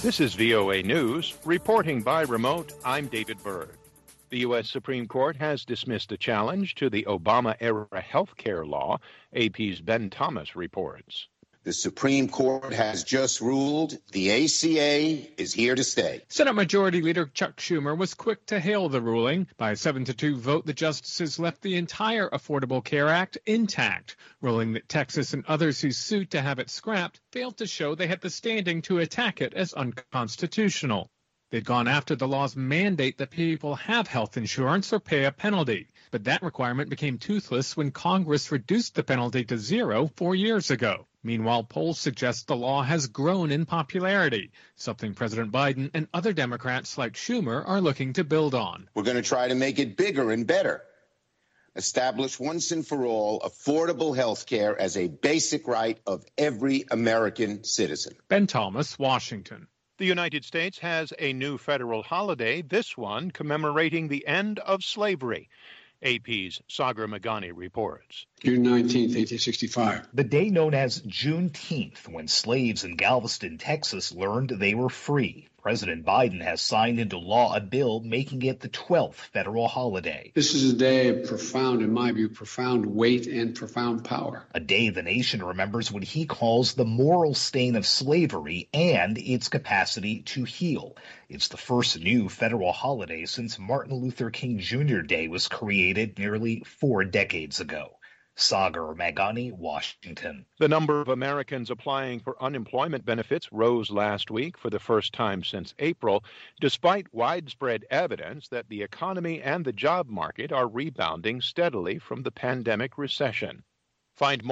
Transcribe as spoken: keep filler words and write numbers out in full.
This is V O A News. Reporting by remote, I'm David Berg. The U S Supreme Court has dismissed a challenge to the Obama-era health care law, A P's Ben Thomas reports. The Supreme Court has just ruled the A C A is here to stay. Senate Majority Leader Chuck Schumer was quick to hail the ruling. By a seven to two vote, the justices left the entire Affordable Care Act intact, ruling that Texas and others who sued to have it scrapped failed to show they had the standing to attack it as unconstitutional. They'd gone after the law's mandate that people have health insurance or pay a penalty. But that requirement became toothless when Congress reduced the penalty to zero four years ago. Meanwhile, polls suggest the law has grown in popularity, something President Biden and other Democrats like Schumer are looking to build on. We're going to try to make it bigger and better. Establish once and for all affordable health care as a basic right of every American citizen. Ben Thomas, Washington. The United States has a new federal holiday, this one commemorating the end of slavery. A P's Sagar Meghani reports. June nineteenth, eighteen sixty-five. The day known as Juneteenth, when slaves in Galveston, Texas learned they were free. President Biden has signed into law a bill making it the twelfth federal holiday. This is a day of profound, in my view, profound weight and profound power. A day the nation remembers what he calls the moral stain of slavery and its capacity to heal. It's the first new federal holiday since Martin Luther King Junior Day was created nearly four decades ago. Sagar Meghani, Washington. The number of Americans applying for unemployment benefits rose last week for the first time since April, despite widespread evidence that the economy and the job market are rebounding steadily from the pandemic recession. Find more